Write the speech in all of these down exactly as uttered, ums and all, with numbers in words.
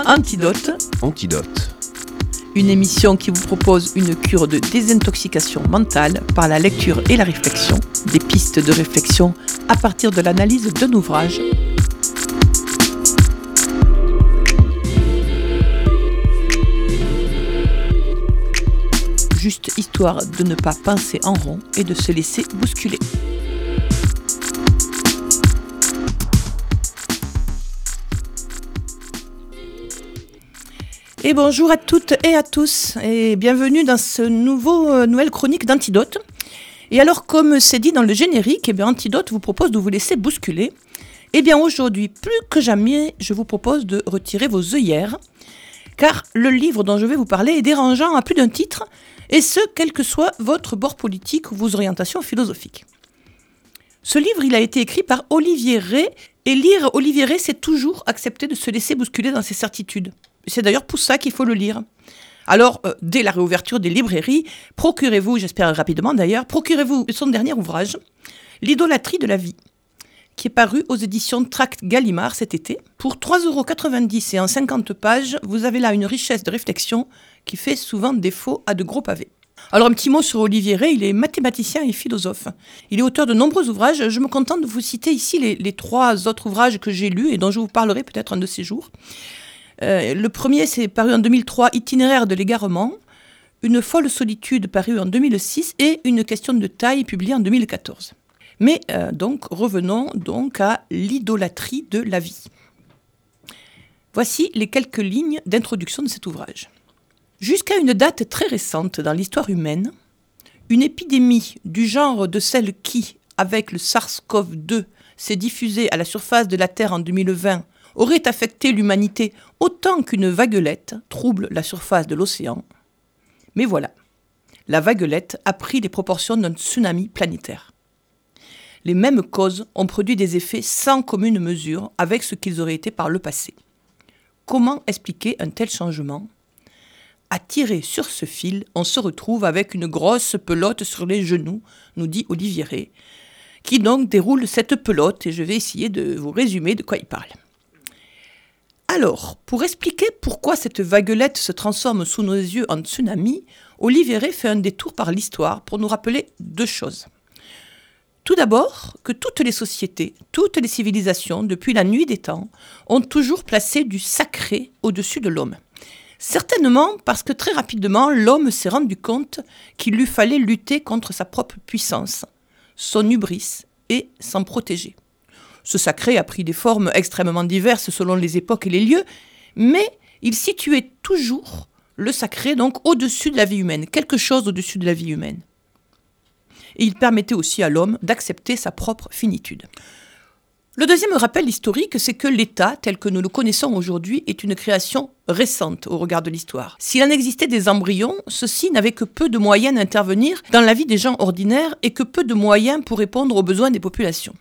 Antidote. Antidote. Une émission qui vous propose une cure de désintoxication mentale par la lecture et la réflexion, des pistes de réflexion à partir de l'analyse d'un ouvrage. Juste histoire de ne pas penser en rond et de se laisser bousculer. Et bonjour à toutes et à tous et bienvenue dans ce nouveau euh, nouvelle chronique d'Antidote. Et alors, comme c'est dit dans le générique, eh bien, Antidote vous propose de vous laisser bousculer. Et bien aujourd'hui, plus que jamais, je vous propose de retirer vos œillères, car le livre dont je vais vous parler est dérangeant à plus d'un titre, et ce, quel que soit votre bord politique ou vos orientations philosophiques. Ce livre, il a été écrit par Olivier Rey, et lire Olivier Rey, c'est toujours accepter de se laisser bousculer dans ses certitudes. C'est d'ailleurs pour ça qu'il faut le lire. Alors, euh, dès la réouverture des librairies, procurez-vous, j'espère rapidement d'ailleurs, procurez-vous son dernier ouvrage, L'idolâtrie de la vie, qui est paru aux éditions Tract Gallimard cet été. Pour trois euros quatre-vingt-dix et en cinquante pages, vous avez là une richesse de réflexion qui fait souvent défaut à de gros pavés. Alors un petit mot sur Olivier Rey, il est mathématicien et philosophe. Il est auteur de nombreux ouvrages. Je me contente de vous citer ici les, les trois autres ouvrages que j'ai lus et dont je vous parlerai peut-être un de ces jours. Euh, le premier, c'est paru en deux mille trois, Itinéraire de l'égarement, Une folle solitude, paru en deux mille six, et Une question de taille, publié en deux mille quatorze. Mais euh, donc, revenons donc à l'idolâtrie de la vie. Voici les quelques lignes d'introduction de cet ouvrage. Jusqu'à une date très récente dans l'histoire humaine, une épidémie du genre de celle qui, avec le SARS-C o V deux, s'est diffusée à la surface de la Terre en deux mille vingt, aurait affecté l'humanité autant qu'une vaguelette trouble la surface de l'océan. Mais voilà, la vaguelette a pris les proportions d'un tsunami planétaire. Les mêmes causes ont produit des effets sans commune mesure avec ce qu'ils auraient été par le passé. Comment expliquer un tel changement ? À tirer sur ce fil, on se retrouve avec une grosse pelote sur les genoux, nous dit Olivier Rey, qui donc déroule cette pelote, et je vais essayer de vous résumer de quoi il parle. Alors, pour expliquer pourquoi cette vaguelette se transforme sous nos yeux en tsunami, Olivier Rey fait un détour par l'histoire pour nous rappeler deux choses. Tout d'abord, que toutes les sociétés, toutes les civilisations, depuis la nuit des temps, ont toujours placé du sacré au-dessus de l'homme. Certainement parce que très rapidement, l'homme s'est rendu compte qu'il lui fallait lutter contre sa propre puissance, son hubris, et s'en protéger. Ce sacré a pris des formes extrêmement diverses selon les époques et les lieux, mais il situait toujours le sacré donc au-dessus de la vie humaine, quelque chose au-dessus de la vie humaine. Et il permettait aussi à l'homme d'accepter sa propre finitude. Le deuxième rappel historique, c'est que l'État, tel que nous le connaissons aujourd'hui, est une création récente au regard de l'histoire. S'il en existait des embryons, ceux-ci n'avaient que peu de moyens d'intervenir dans la vie des gens ordinaires et que peu de moyens pour répondre aux besoins des populations.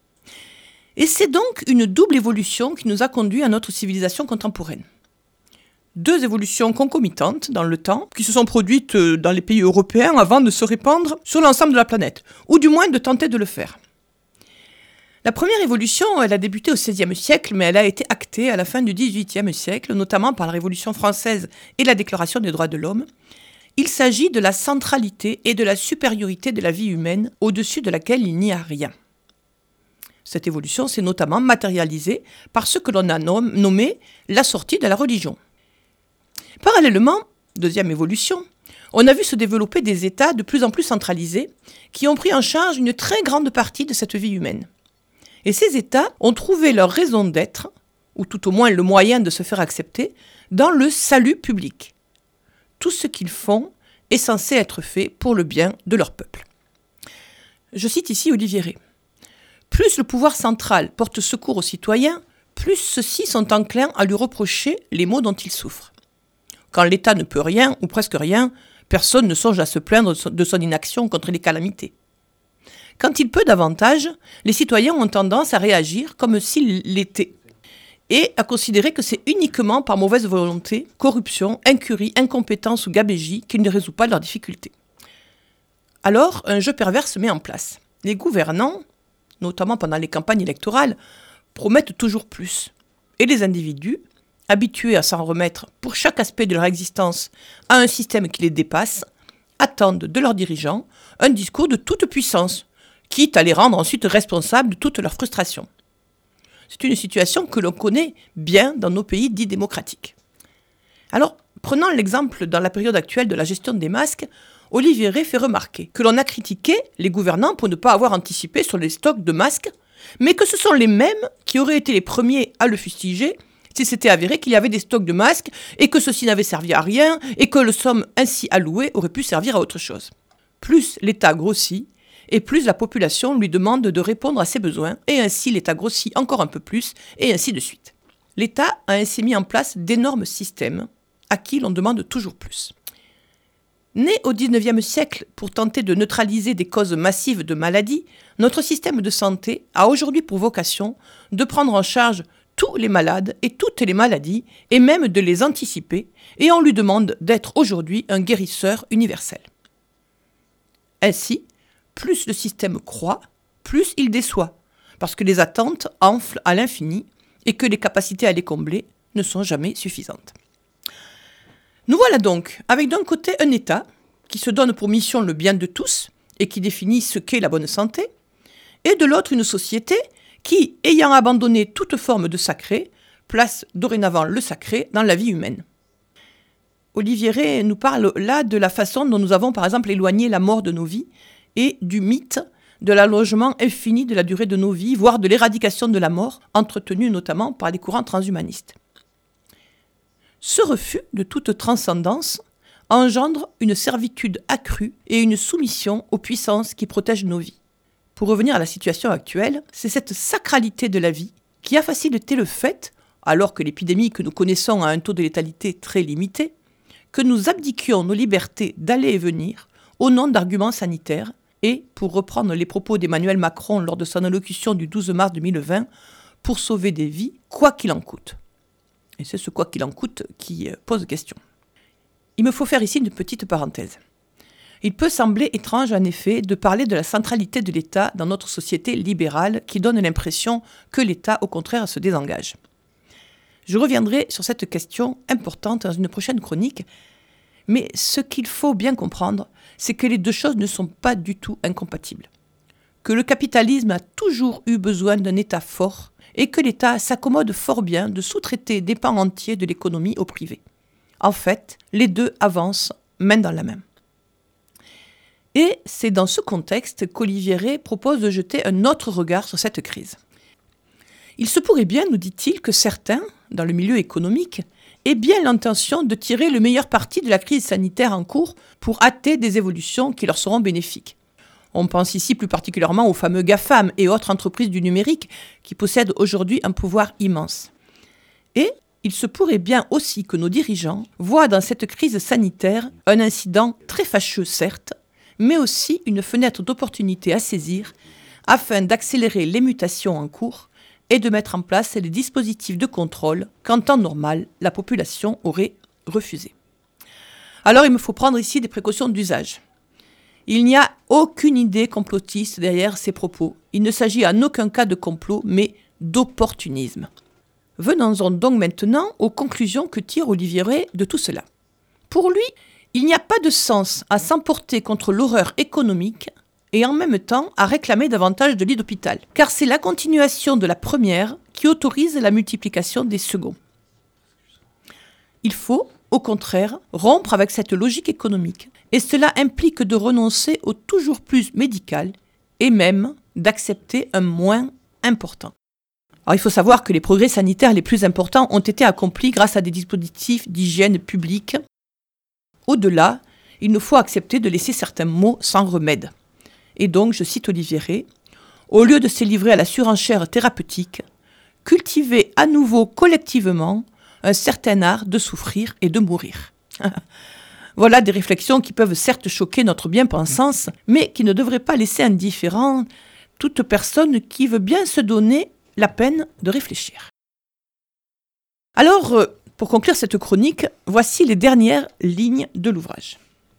Et c'est donc une double évolution qui nous a conduit à notre civilisation contemporaine. Deux évolutions concomitantes dans le temps, qui se sont produites dans les pays européens avant de se répandre sur l'ensemble de la planète, ou du moins de tenter de le faire. La première évolution, elle a débuté au seizième siècle, mais elle a été actée à la fin du dix-huitième siècle, notamment par la Révolution française et la Déclaration des droits de l'homme. Il s'agit de la centralité et de la supériorité de la vie humaine, au-dessus de laquelle il n'y a rien. Cette évolution s'est notamment matérialisée par ce que l'on a nommé la sortie de la religion. Parallèlement, deuxième évolution, on a vu se développer des États de plus en plus centralisés qui ont pris en charge une très grande partie de cette vie humaine. Et ces États ont trouvé leur raison d'être, ou tout au moins le moyen de se faire accepter, dans le salut public. Tout ce qu'ils font est censé être fait pour le bien de leur peuple. Je cite ici Olivier Rey. Plus le pouvoir central porte secours aux citoyens, plus ceux-ci sont enclins à lui reprocher les maux dont ils souffrent. Quand l'État ne peut rien, ou presque rien, personne ne songe à se plaindre de son inaction contre les calamités. Quand il peut davantage, les citoyens ont tendance à réagir comme s'il l'était, et à considérer que c'est uniquement par mauvaise volonté, corruption, incurie, incompétence ou gabégie qu'ils ne résout pas leurs difficultés. Alors, un jeu pervers se met en place. Les gouvernants, notamment pendant les campagnes électorales, promettent toujours plus. Et les individus, habitués à s'en remettre pour chaque aspect de leur existence à un système qui les dépasse, attendent de leurs dirigeants un discours de toute puissance, quitte à les rendre ensuite responsables de toutes leurs frustrations. C'est une situation que l'on connaît bien dans nos pays dits démocratiques. Alors, prenant l'exemple dans la période actuelle de la gestion des masques, Olivier Rey fait remarquer que l'on a critiqué les gouvernants pour ne pas avoir anticipé sur les stocks de masques, mais que ce sont les mêmes qui auraient été les premiers à le fustiger si c'était avéré qu'il y avait des stocks de masques et que ceux-ci n'avaient servi à rien et que le somme ainsi allouée aurait pu servir à autre chose. Plus l'État grossit, et plus la population lui demande de répondre à ses besoins, et ainsi l'État grossit encore un peu plus, et ainsi de suite. L'État a ainsi mis en place d'énormes systèmes à qui l'on demande toujours plus. Né au dix-neuvième siècle pour tenter de neutraliser des causes massives de maladies, notre système de santé a aujourd'hui pour vocation de prendre en charge tous les malades et toutes les maladies, et même de les anticiper, et on lui demande d'être aujourd'hui un guérisseur universel. Ainsi, plus le système croît, plus il déçoit, parce que les attentes enflent à l'infini et que les capacités à les combler ne sont jamais suffisantes. Nous voilà donc avec d'un côté un État qui se donne pour mission le bien de tous et qui définit ce qu'est la bonne santé, et de l'autre une société qui, ayant abandonné toute forme de sacré, place dorénavant le sacré dans la vie humaine. Olivier Rey nous parle là de la façon dont nous avons par exemple éloigné la mort de nos vies et du mythe de l'allongement infini de la durée de nos vies, voire de l'éradication de la mort, entretenue notamment par des courants transhumanistes. Ce refus de toute transcendance engendre une servitude accrue et une soumission aux puissances qui protègent nos vies. Pour revenir à la situation actuelle, c'est cette sacralité de la vie qui a facilité le fait, alors que l'épidémie que nous connaissons a un taux de létalité très limité, que nous abdiquions nos libertés d'aller et venir au nom d'arguments sanitaires et, pour reprendre les propos d'Emmanuel Macron lors de son allocution du douze mars deux mille vingt, pour sauver des vies, quoi qu'il en coûte. Et c'est ce quoi qu'il en coûte qui pose question. Il me faut faire ici une petite parenthèse. Il peut sembler étrange en effet de parler de la centralité de l'État dans notre société libérale qui donne l'impression que l'État au contraire se désengage. Je reviendrai sur cette question importante dans une prochaine chronique, mais ce qu'il faut bien comprendre, c'est que les deux choses ne sont pas du tout incompatibles. Que le capitalisme a toujours eu besoin d'un État fort et que l'État s'accommode fort bien de sous-traiter des pans entiers de l'économie au privé. En fait, les deux avancent main dans la main. Et c'est dans ce contexte qu'Olivier Rey propose de jeter un autre regard sur cette crise. Il se pourrait bien, nous dit-il, que certains, dans le milieu économique, aient bien l'intention de tirer le meilleur parti de la crise sanitaire en cours pour hâter des évolutions qui leur seront bénéfiques. On pense ici plus particulièrement aux fameux GAFAM et autres entreprises du numérique qui possèdent aujourd'hui un pouvoir immense. Et il se pourrait bien aussi que nos dirigeants voient dans cette crise sanitaire un incident très fâcheux certes, mais aussi une fenêtre d'opportunité à saisir afin d'accélérer les mutations en cours et de mettre en place les dispositifs de contrôle qu'en temps normal, la population aurait refusé. Alors il me faut prendre ici des précautions d'usage. Il n'y a aucune idée complotiste derrière ces propos. Il ne s'agit en aucun cas de complot, mais d'opportunisme. Venons-en donc maintenant aux conclusions que tire Olivier Rey de tout cela. Pour lui, il n'y a pas de sens à s'emporter contre l'horreur économique et en même temps à réclamer davantage de lits d'hôpital, car c'est la continuation de la première qui autorise la multiplication des seconds. Il faut, au contraire, rompre avec cette logique économique, et cela implique de renoncer au toujours plus médical et même d'accepter un moins important. Alors, il faut savoir que les progrès sanitaires les plus importants ont été accomplis grâce à des dispositifs d'hygiène publique. Au-delà, il nous faut accepter de laisser certains maux sans remède. Et donc, je cite Olivier Rey, « Au lieu de se livrer à la surenchère thérapeutique, cultiver à nouveau collectivement un certain art de souffrir et de mourir. » Voilà des réflexions qui peuvent certes choquer notre bien-pensance, mais qui ne devraient pas laisser indifférent toute personne qui veut bien se donner la peine de réfléchir. Alors, pour conclure cette chronique, voici les dernières lignes de l'ouvrage.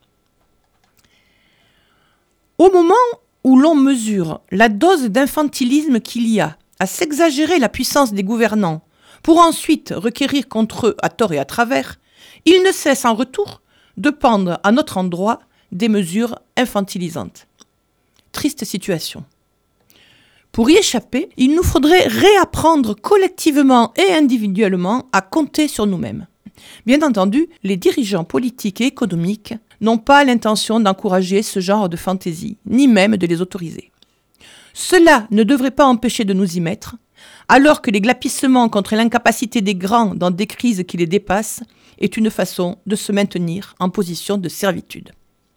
Au moment où l'on mesure la dose d'infantilisme qu'il y a à s'exagérer la puissance des gouvernants pour ensuite requérir contre eux à tort et à travers, ils ne cessent en retour de prendre à notre endroit des mesures infantilisantes. Triste situation. Pour y échapper, il nous faudrait réapprendre collectivement et individuellement à compter sur nous-mêmes. Bien entendu, les dirigeants politiques et économiques n'ont pas l'intention d'encourager ce genre de fantaisie, ni même de les autoriser. Cela ne devrait pas empêcher de nous y mettre, alors que les glapissements contre l'incapacité des grands dans des crises qui les dépassent est une façon de se maintenir en position de servitude.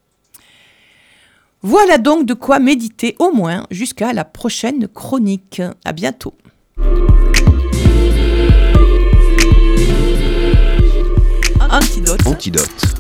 Voilà donc de quoi méditer au moins jusqu'à la prochaine chronique. À bientôt. Antidote. Antidote.